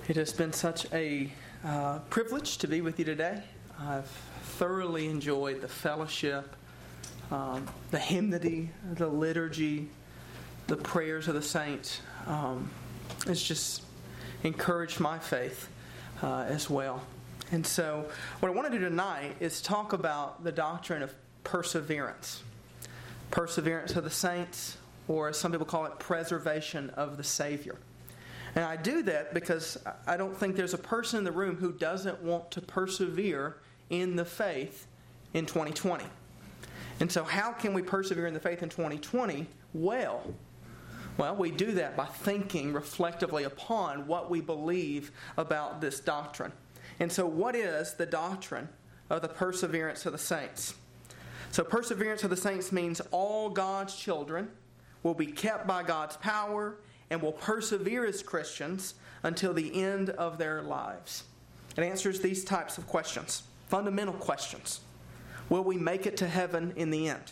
It has been such a privilege to be with you today. I've thoroughly enjoyed the fellowship, the hymnody, the liturgy, the prayers of the saints. It's just encouraged my faith as well. And so what I want to do tonight is talk about the doctrine of perseverance. Perseverance of the saints, or as some people call it, preservation of the Savior. And I do that because I don't think there's a person in the room who doesn't want to persevere in the faith in 2020. And so how can we persevere in the faith in 2020? Well, we do that by thinking reflectively upon what we believe about this doctrine. And so what is the doctrine of the perseverance of the saints? So perseverance of the saints means all God's children will be kept by God's power and will persevere as Christians until the end of their lives. It answers these types of questions, fundamental questions. Will we make it to heaven in the end?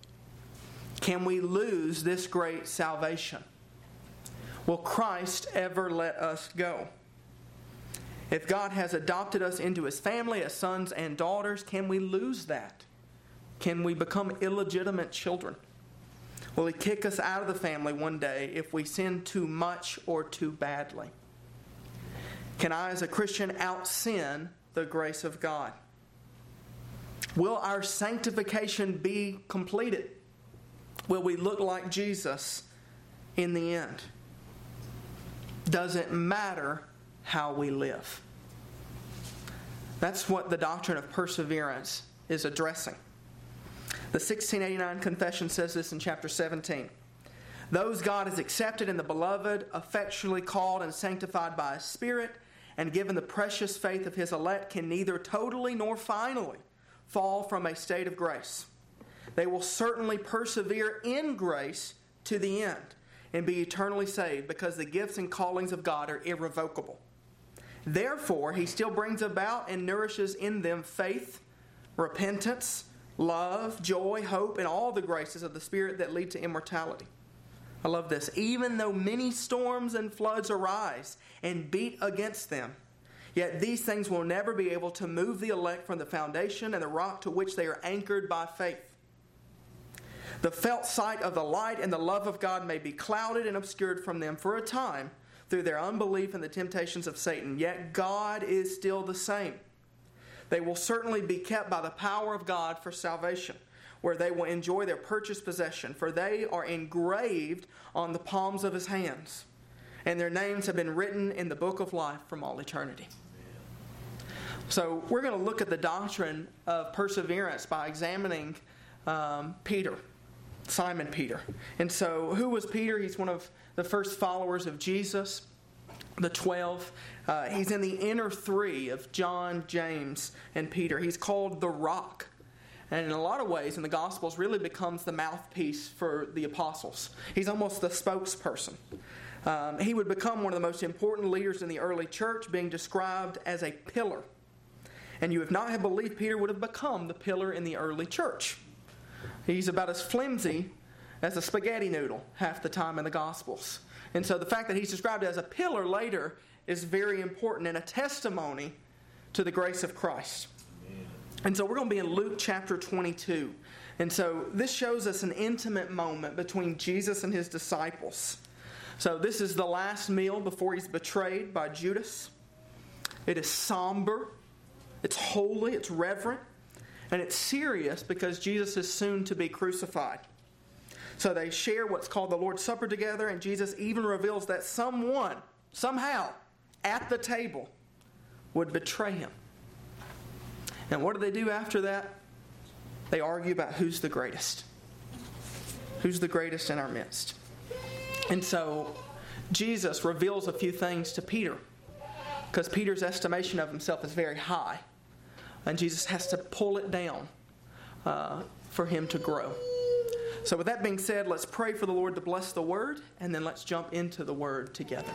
Can we lose this great salvation? Will Christ ever let us go? If God has adopted us into His family as sons and daughters, can we lose that? Can we become illegitimate children? Will He kick us out of the family one day if we sin too much or too badly? Can I, as a Christian, out-sin the grace of God? Will our sanctification be completed? Will we look like Jesus in the end? Does it matter how we live? That's what the doctrine of perseverance is addressing. The 1689 Confession says this in chapter 17. Those God has accepted in the beloved, effectually called and sanctified by His Spirit, and given the precious faith of His elect, can neither totally nor finally fall from a state of grace. They will certainly persevere in grace to the end and be eternally saved, because the gifts and callings of God are irrevocable. Therefore, He still brings about and nourishes in them faith, repentance, love, joy, hope, and all the graces of the Spirit that lead to immortality. I love this. Even though many storms and floods arise and beat against them, yet these things will never be able to move the elect from the foundation and the rock to which they are anchored by faith. The felt sight of the light and the love of God may be clouded and obscured from them for a time through their unbelief and the temptations of Satan, yet God is still the same. They will certainly be kept by the power of God for salvation, where they will enjoy their purchased possession, for they are engraved on the palms of His hands, and their names have been written in the book of life from all eternity. So we're going to look at the doctrine of perseverance by examining Peter, Simon Peter. And so who was Peter? He's one of the first followers of Jesus, the 12. He's in the inner three of John, James, and Peter. He's called the Rock. And in a lot of ways in the Gospels really becomes the mouthpiece for the apostles. He's almost the spokesperson. He would become one of the most important leaders in the early church, being described as a pillar. And you would not have believed Peter would have become the pillar in the early church. He's about as flimsy as a spaghetti noodle half the time in the Gospels. And so the fact that he's described as a pillar later is very important and a testimony to the grace of Christ. Amen. And so we're going to be in Luke chapter 22. And so this shows us an intimate moment between Jesus and His disciples. So this is the last meal before He's betrayed by Judas. It is somber, it's holy, it's reverent, and it's serious because Jesus is soon to be crucified. So they share what's called the Lord's Supper together, and Jesus even reveals that someone, somehow, at the table would betray Him. And what do they do after that? They argue about who's the greatest. Who's the greatest in our midst? And so Jesus reveals a few things to Peter, because Peter's estimation of himself is very high. And Jesus has to pull it down for him to grow. So with that being said, let's pray for the Lord to bless the Word, and then let's jump into the Word together.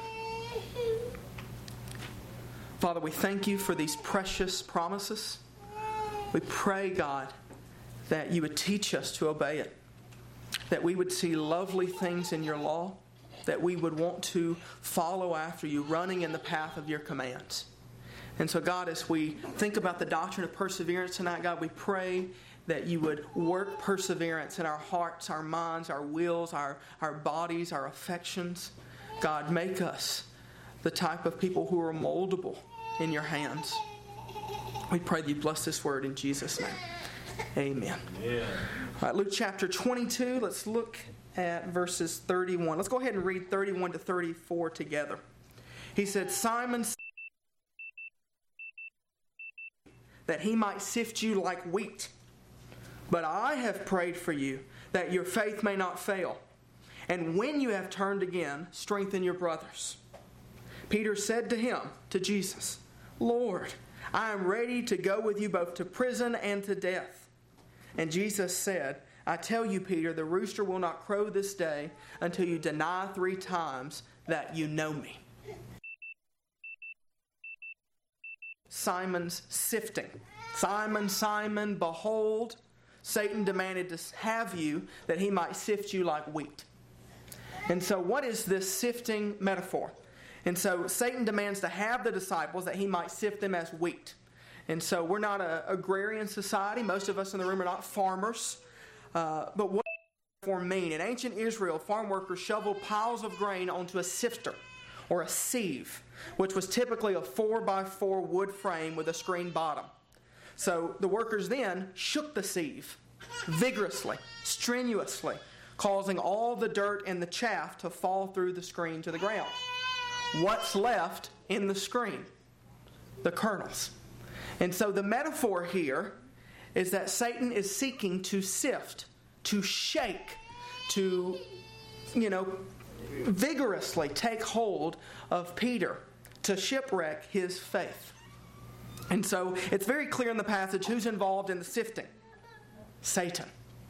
Father, we thank You for these precious promises. We pray, God, that You would teach us to obey it, that we would see lovely things in Your law, that we would want to follow after you, running in the path of your commands. And so, God, as we think about the doctrine of perseverance tonight, God, we pray that you would work perseverance in our hearts, our minds, our wills, our bodies, our affections. God, make us the type of people who are moldable in your hands. We pray that you bless this word in Jesus' name. Amen. Yeah. All right, Luke chapter 22, let's look at verses 31. Let's go ahead and read 31 to 34 together. He said, Simon, that he might sift you like wheat. But I have prayed for you, that your faith may not fail. And when you have turned again, strengthen your brothers. Peter said to him, to Jesus, Lord, I am ready to go with you both to prison and to death. And Jesus said, I tell you, Peter, the rooster will not crow this day until you deny 3 times that you know me. Simon's sifting. Simon, Simon, behold, Satan demanded to have you that he might sift you like wheat. And so what is this sifting metaphor? And so Satan demands to have the disciples that he might sift them as wheat. And so we're not an agrarian society. Most of us in the room are not farmers. But what does metaphor mean? In ancient Israel, farm workers shoveled piles of grain onto a sifter or a sieve, which was typically a 4x4 wood frame with a screen bottom. So the workers then shook the sieve vigorously, strenuously, causing all the dirt and the chaff to fall through the screen to the ground. What's left in the screen? The kernels. And so the metaphor here is that Satan is seeking to sift, to shake, to, vigorously take hold of Peter to shipwreck his faith. And so it's very clear in the passage who's involved in the sifting. Satan.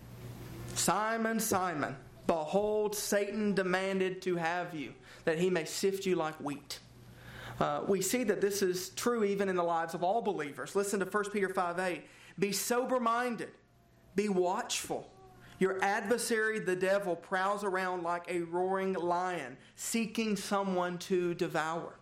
Simon, Simon, behold, Satan demanded to have you, that he may sift you like wheat. We see that this is true even in the lives of all believers. Listen to 1 Peter 5:8. Be sober-minded. Be watchful. Your adversary, the devil, prowls around like a roaring lion, seeking someone to devour.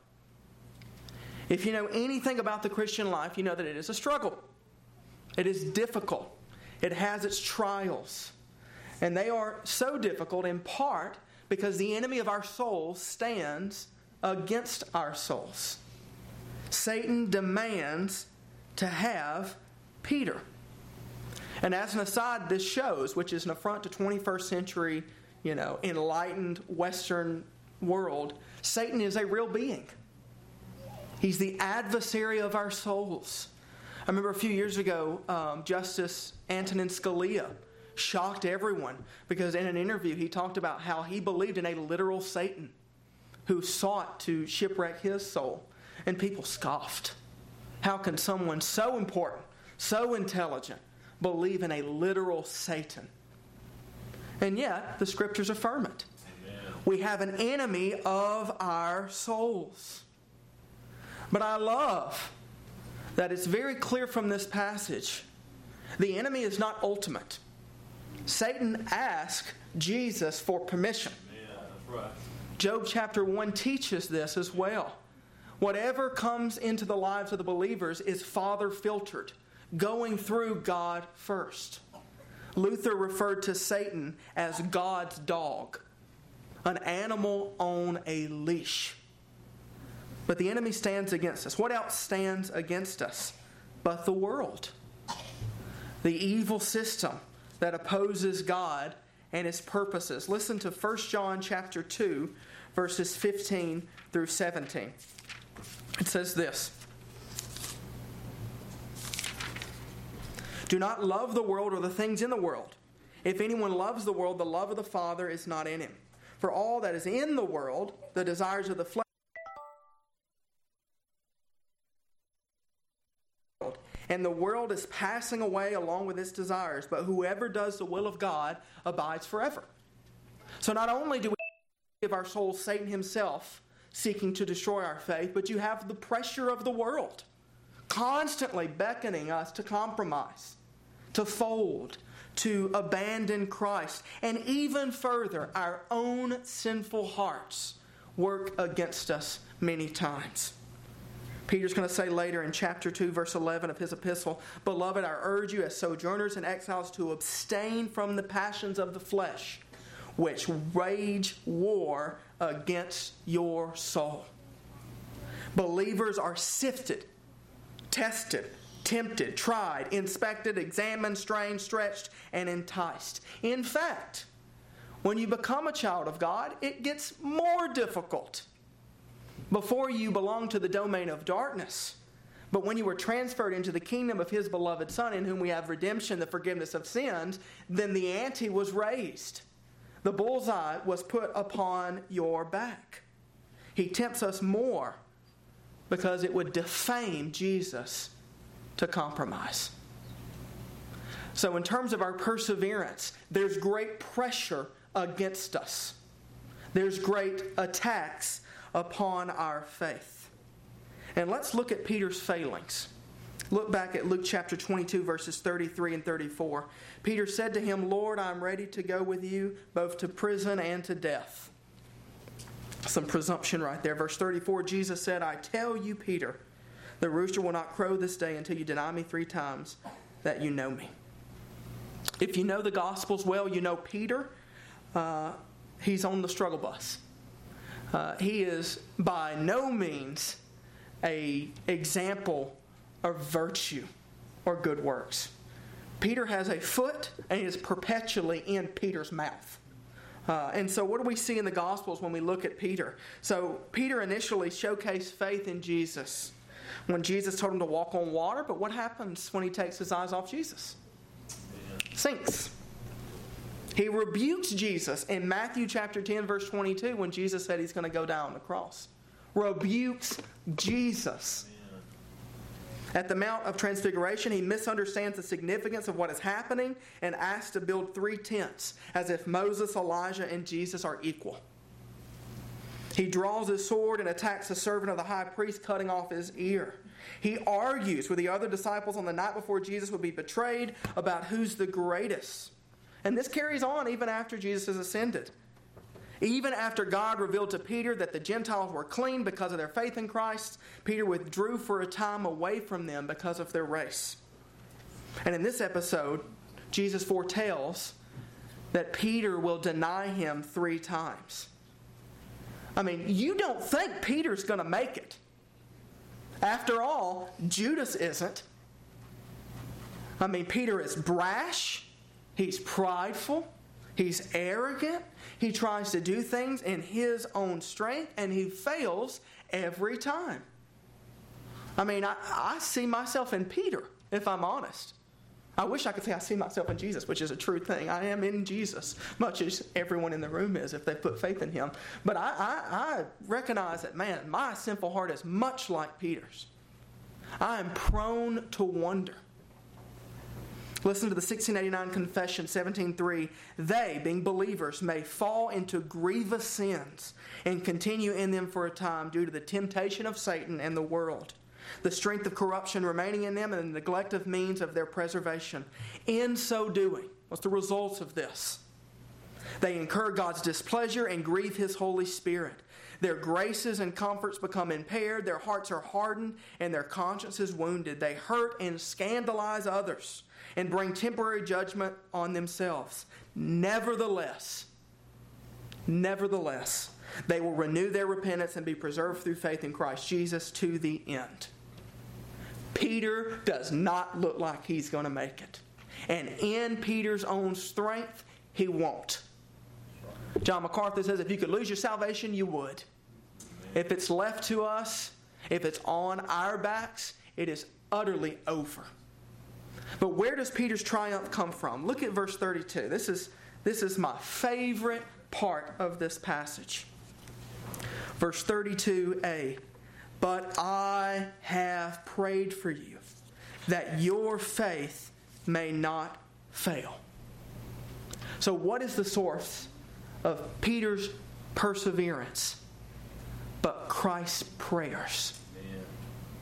If you know anything about the Christian life, you know that it is a struggle. It is difficult. It has its trials. And they are so difficult in part because the enemy of our souls stands against our souls. Satan demands to have Peter. And as an aside, this shows, which is an affront to 21st century, enlightened Western world, Satan is a real being. He's the adversary of our souls. I remember a few years ago, Justice Antonin Scalia shocked everyone because in an interview he talked about how he believed in a literal Satan who sought to shipwreck his soul. And people scoffed. How can someone so important, so intelligent, believe in a literal Satan? And yet, the Scriptures affirm it. Amen. We have an enemy of our souls. But I love that it's very clear from this passage, the enemy is not ultimate. Satan asked Jesus for permission. Yeah, that's right. Job chapter 1 teaches this as well. Whatever comes into the lives of the believers is Father filtered, going through God first. Luther referred to Satan as God's dog, an animal on a leash. But the enemy stands against us. What else stands against us but the world? The evil system that opposes God and His purposes. Listen to 1 John chapter 2, verses 15 through 17. It says this. Do not love the world or the things in the world. If anyone loves the world, the love of the Father is not in him. For all that is in the world, the desires of the flesh, and the world is passing away along with its desires, but whoever does the will of God abides forever. So not only do we give our souls Satan himself seeking to destroy our faith, but you have the pressure of the world constantly beckoning us to compromise, to fold, to abandon Christ. And even further, our own sinful hearts work against us many times. Peter's going to say later in chapter 2, verse 11 of his epistle, "Beloved, I urge you as sojourners and exiles to abstain from the passions of the flesh, which wage war against your soul." Believers are sifted, tested, tempted, tried, inspected, examined, strained, stretched, and enticed. In fact, when you become a child of God, it gets more difficult. Before you belonged to the domain of darkness, but when you were transferred into the kingdom of His beloved Son, in whom we have redemption, the forgiveness of sins, then the ante was raised. The bullseye was put upon your back. He tempts us more because it would defame Jesus to compromise. So in terms of our perseverance, there's great pressure against us. There's great attacks upon our faith. And let's look at Peter's failings. Look back at Luke chapter 22, verses 33 and 34. Peter said to him, "Lord, I am ready to go with you both to prison and to death." Some presumption right there. Verse 34, Jesus said, "I tell you, Peter, the rooster will not crow this day until you deny me 3 times that you know me." If you know the Gospels well, you know Peter. He's on the struggle bus. He is by no means an example of virtue or good works. Peter has a foot and is perpetually in Peter's mouth. And so what do we see in the Gospels when we look at Peter? So Peter initially showcased faith in Jesus when Jesus told him to walk on water. But what happens when he takes his eyes off Jesus? Sinks. He rebukes Jesus in Matthew chapter 10, verse 22, when Jesus said he's going to go down on the cross. Rebukes Jesus. At the Mount of Transfiguration, he misunderstands the significance of what is happening and asks to build 3 tents, as if Moses, Elijah, and Jesus are equal. He draws his sword and attacks the servant of the high priest, cutting off his ear. He argues with the other disciples on the night before Jesus would be betrayed about who's the greatest. And this carries on even after Jesus has ascended. Even after God revealed to Peter that the Gentiles were clean because of their faith in Christ, Peter withdrew for a time away from them because of their race. And in this episode, Jesus foretells that Peter will deny him 3 times. I mean, you don't think Peter's going to make it. After all, Judas isn't. I mean, Peter is brash. He's prideful. He's arrogant. He tries to do things in his own strength, and he fails every time. I mean, I see myself in Peter, if I'm honest. I wish I could say I see myself in Jesus, which is a true thing. I am in Jesus, much as everyone in the room is if they put faith in Him. But I recognize that, man, my sinful heart is much like Peter's. I am prone to wonder. Listen to the 1689 Confession, 17:3. They, being believers, may fall into grievous sins and continue in them for a time due to the temptation of Satan and the world, the strength of corruption remaining in them, and the neglect of means of their preservation. In so doing, what's the results of this? They incur God's displeasure and grieve His Holy Spirit. Their graces and comforts become impaired, their hearts are hardened, and their consciences wounded. They hurt and scandalize others and bring temporary judgment on themselves. Nevertheless, they will renew their repentance and be preserved through faith in Christ Jesus to the end. Peter does not look like he's going to make it. And in Peter's own strength, he won't. John MacArthur says, if you could lose your salvation, you would. If it's left to us, if it's on our backs, it is utterly over. But where does Peter's triumph come from? Look at verse 32. This is my favorite part of this passage. Verse 32a. But I have prayed for you, that your faith may not fail. So what is the source of Peter's perseverance but Christ's prayers? Amen.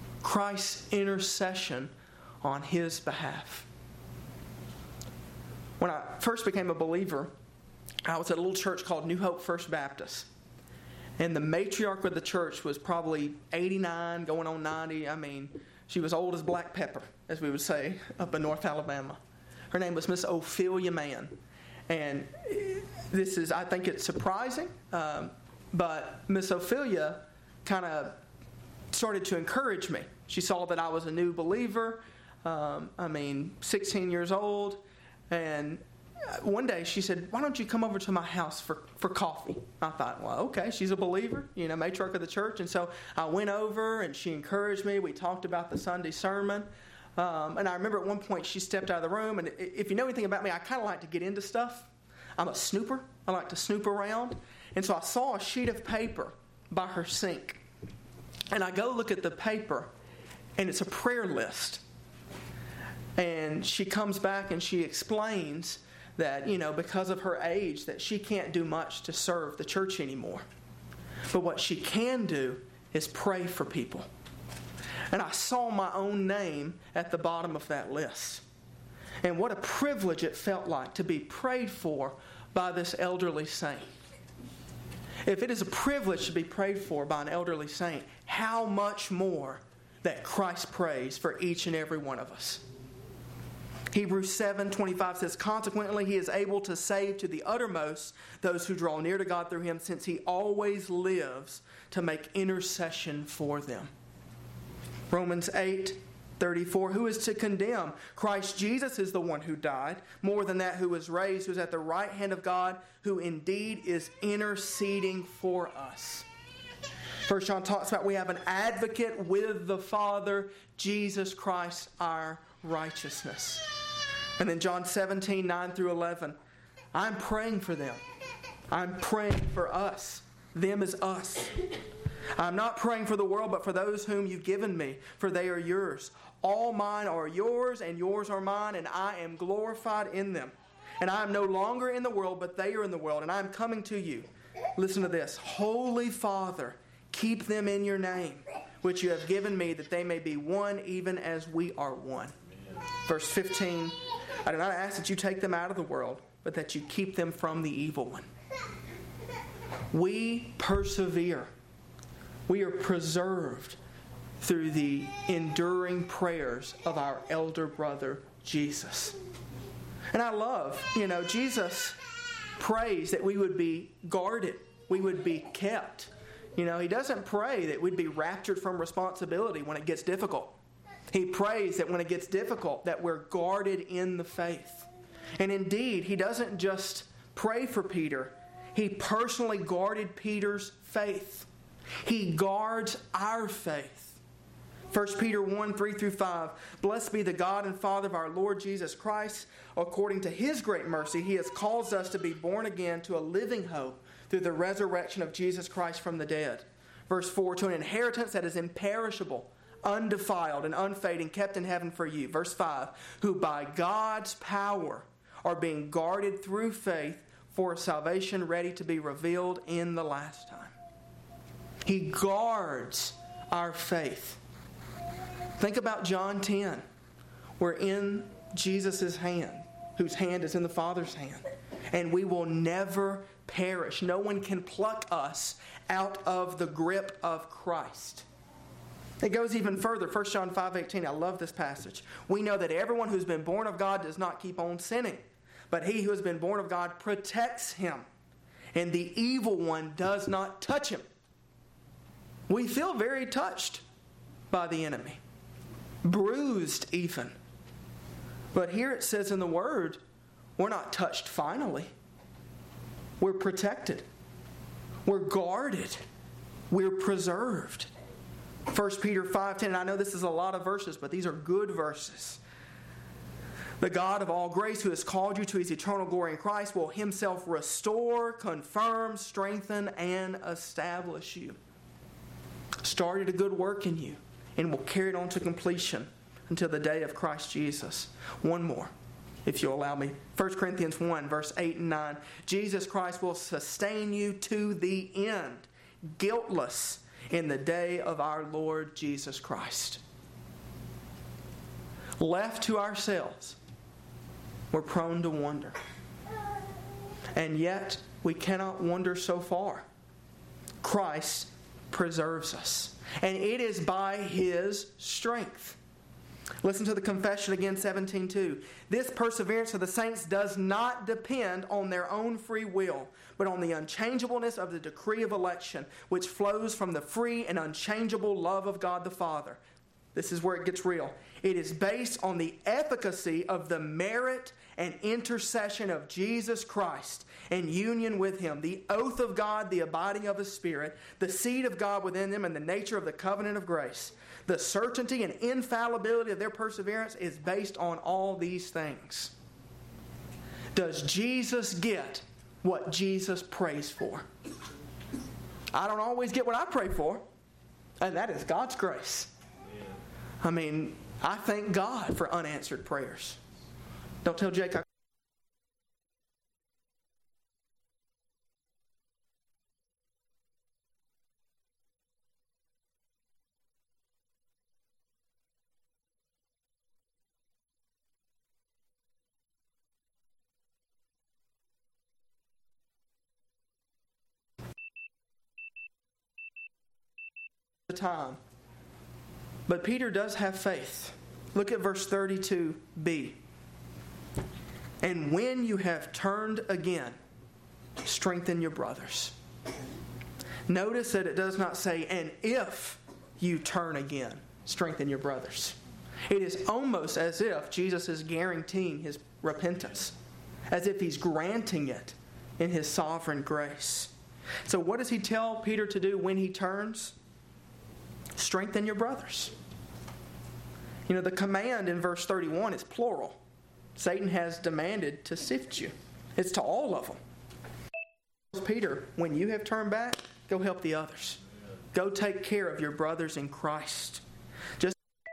Christ's intercession on his behalf. When I first became a believer, I was at a little church called New Hope First Baptist. And the matriarch of the church was probably 89, going on 90. I mean, she was old as black pepper, as we would say, up in North Alabama. Her name was Miss Ophelia Mann. And this is, I think it's surprising, but Miss Ophelia kind of started to encourage me. She saw that I was a new believer, 16 years old, and one day she said, "Why don't you come over to my house for coffee?" I thought, well, okay, she's a believer, matriarch of the church. And so I went over and she encouraged me. We talked about the Sunday sermon. And I remember at one point she stepped out of the room. And if you know anything about me, I kind of like to get into stuff. I'm a snooper. I like to snoop around. And so I saw a sheet of paper by her sink. And I go look at the paper, and it's a prayer list. And she comes back and she explains that, because of her age, that she can't do much to serve the church anymore. But what she can do is pray for people. And I saw my own name at the bottom of that list. And what a privilege it felt like to be prayed for by this elderly saint. If it is a privilege to be prayed for by an elderly saint, how much more that Christ prays for each and every one of us. Hebrews 7:25 says, "Consequently, he is able to save to the uttermost those who draw near to God through him, since he always lives to make intercession for them." Romans 8:34, "Who is to condemn? Christ Jesus is the one who died. More than that, who was raised, who is at the right hand of God, who indeed is interceding for us." 1 John talks about we have an advocate with the Father, Jesus Christ, our righteousness. And then John 17:9-11, I'm praying for them. I'm praying for us. Them is us. I'm not praying for the world, but for those whom you've given me, for they are yours. All mine are yours, and yours are mine, and I am glorified in them. And I am no longer in the world, but they are in the world, and I am coming to you. Listen to this. Holy Father, keep them in your name, which you have given me, that they may be one, even as we are one. Verse 15, I do not ask that you take them out of the world, but that you keep them from the evil one. We persevere. We are preserved through the enduring prayers of our elder brother, Jesus. And I love, Jesus prays that we would be guarded, we would be kept. He doesn't pray that we'd be raptured from responsibility when it gets difficult. He prays that when it gets difficult, that we're guarded in the faith. And indeed, he doesn't just pray for Peter. He personally guarded Peter's faith. He guards our faith. 1 Peter 1:3-5, "Blessed be the God and Father of our Lord Jesus Christ. According to his great mercy, he has caused us to be born again to a living hope through the resurrection of Jesus Christ from the dead." Verse 4, "To an inheritance that is imperishable, undefiled, and unfading, kept in heaven for you." Verse 5, "Who by God's power are being guarded through faith for a salvation ready to be revealed in the last time." He guards our faith. Think about John 10. We're in Jesus' hand, whose hand is in the Father's hand. And we will never perish. No one can pluck us out of the grip of Christ. It goes even further. 1 John 5:18. I love this passage. "We know that everyone who's been born of God does not keep on sinning, but he who has been born of God protects him, and the evil one does not touch him." We feel very touched by the enemy, bruised even. But here it says in the Word, we're not touched finally. We're protected. We're guarded. We're preserved. 1 Peter 5:10, and I know this is a lot of verses, but these are good verses. "The God of all grace, who has called you to his eternal glory in Christ, will himself restore, confirm, strengthen, and establish you." Started a good work in you and will carry it on to completion until the day of Christ Jesus. One more, if you'll allow me. 1 Corinthians 1, verse 8 and 9. "Jesus Christ will sustain you to the end, guiltless in the day of our Lord Jesus Christ." Left to ourselves, we're prone to wonder. And yet, we cannot wander so far. Christ preserves us. And it is by His strength. Listen to the confession again, 17:2. This perseverance of the saints does not depend on their own free will, but on the unchangeableness of the decree of election, which flows from the free and unchangeable love of God the Father. This is where it gets real. It is based on the efficacy of the merit and intercession of Jesus Christ in union with Him, the oath of God, the abiding of His Spirit, the seed of God within them, and the nature of the covenant of grace. The certainty and infallibility of their perseverance is based on all these things. Does Jesus get what Jesus prays for? I don't always get what I pray for, and that is God's grace. I mean, I thank God for unanswered prayers. Don't tell Jake the time. But Peter does have faith. Look at verse 32b. And when you have turned again, strengthen your brothers. Notice that it does not say, and if you turn again, strengthen your brothers. It is almost as if Jesus is guaranteeing His repentance, as if He's granting it in His sovereign grace. So what does He tell Peter to do when he turns? Strengthen your brothers. You know, the command in verse 31 is plural. Satan has demanded to sift you. It's to all of them. Peter, when you have turned back, go help the others. Go take care of your brothers in Christ. Just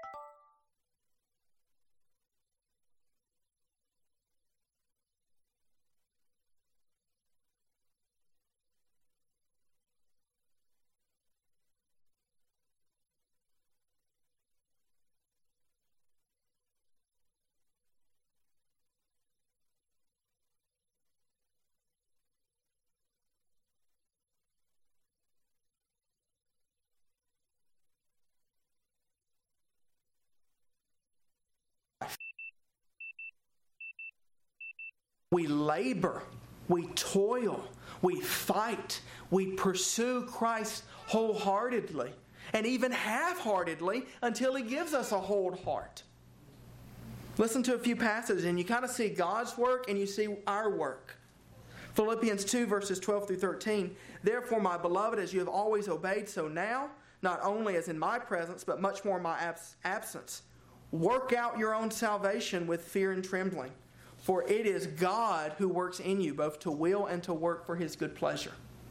we labor, we toil, we fight, we pursue Christ wholeheartedly and even half-heartedly until He gives us a whole heart. Listen to a few passages and you kind of see God's work and you see our work. Philippians 2 verses 12 through 13. Therefore, my beloved, as you have always obeyed, so now, not only as in my presence, but much more in my absence, work out your own salvation with fear and trembling. For it is God who works in you, both to will and to work for His good pleasure.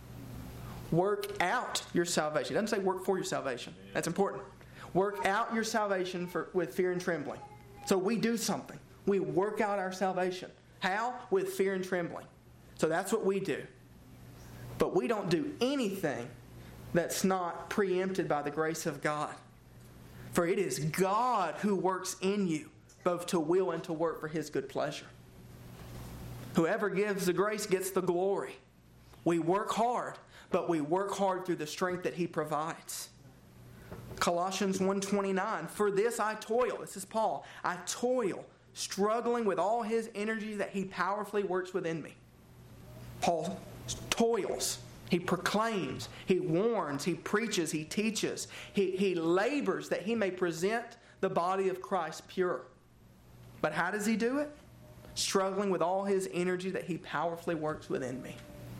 Work out your salvation. It doesn't say work for your salvation. That's important. Work out your salvation with fear and trembling. So we do something. We work out our salvation. How? With fear and trembling. So that's what we do. But we don't do anything that's not preempted by the grace of God. For it is God who works in you, both to will and to work for His good pleasure. Whoever gives the grace gets the glory. We work hard, but we work hard through the strength that He provides. Colossians 1:29, for this I toil. This is Paul. I toil, struggling with all his energy that He powerfully works within me. Paul toils. He proclaims. He warns. He preaches. He teaches. He labors that he may present the body of Christ pure. But how does he do it? Struggling with all his energy that He powerfully works within me.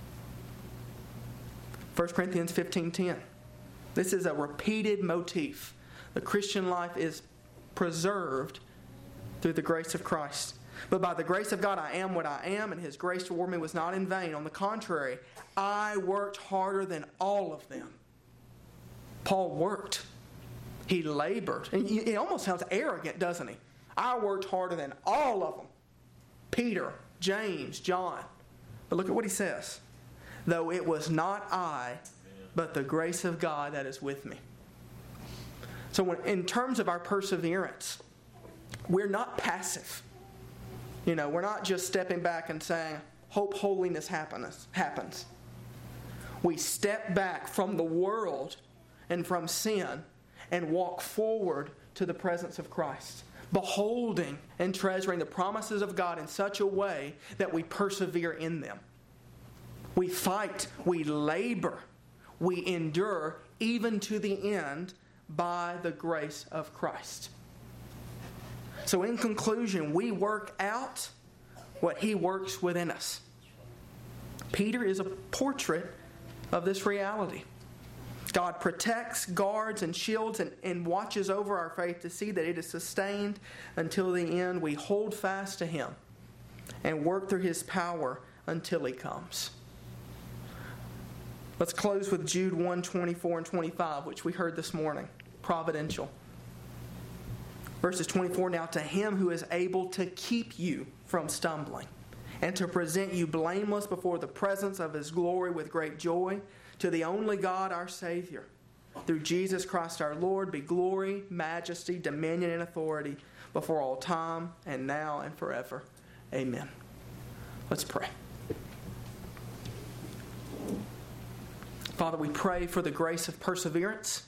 1 Corinthians 15:10. This is a repeated motif. The Christian life is preserved through the grace of Christ. But by the grace of God I am what I am, and His grace toward me was not in vain. On the contrary, I worked harder than all of them. Paul worked. He labored. And it almost sounds arrogant, doesn't he? I worked harder than all of them. Peter, James, John. But look at what he says. Though it was not I, but the grace of God that is with me. So in terms of our perseverance, we're not passive. We're not just stepping back and saying, hope holiness happens. We step back from the world and from sin and walk forward to the presence of Christ, beholding and treasuring the promises of God in such a way that we persevere in them. We fight, we labor, we endure even to the end by the grace of Christ. So in conclusion, we work out what He works within us. Peter is a portrait of this reality. God protects, guards, and shields and watches over our faith to see that it is sustained until the end. We hold fast to Him and work through His power until He comes. Let's close with Jude 1:24 and 25, which we heard this morning. Providential. Verses 24, now to Him who is able to keep you from stumbling and to present you blameless before the presence of His glory with great joy, to the only God our Savior, through Jesus Christ our Lord, be glory, majesty, dominion, and authority before all time and now and forever. Amen. Let's pray. Father, we pray for the grace of perseverance.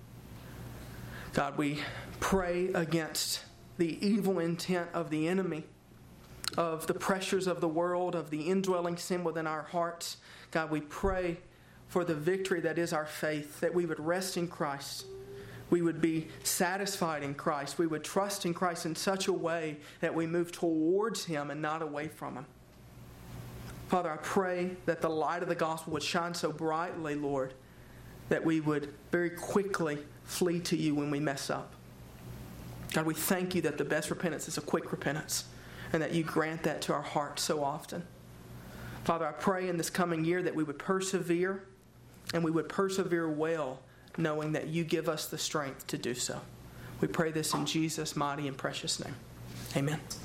God, we pray against the evil intent of the enemy, of the pressures of the world, of the indwelling sin within our hearts. God, we pray for the victory that is our faith, that we would rest in Christ. We would be satisfied in Christ. We would trust in Christ in such a way that we move towards Him and not away from Him. Father, I pray that the light of the gospel would shine so brightly, Lord, that we would very quickly flee to You when we mess up. God, we thank You that the best repentance is a quick repentance, and that You grant that to our hearts so often. Father, I pray in this coming year that we would persevere, and we would persevere well, knowing that You give us the strength to do so. We pray this in Jesus' mighty and precious name. Amen.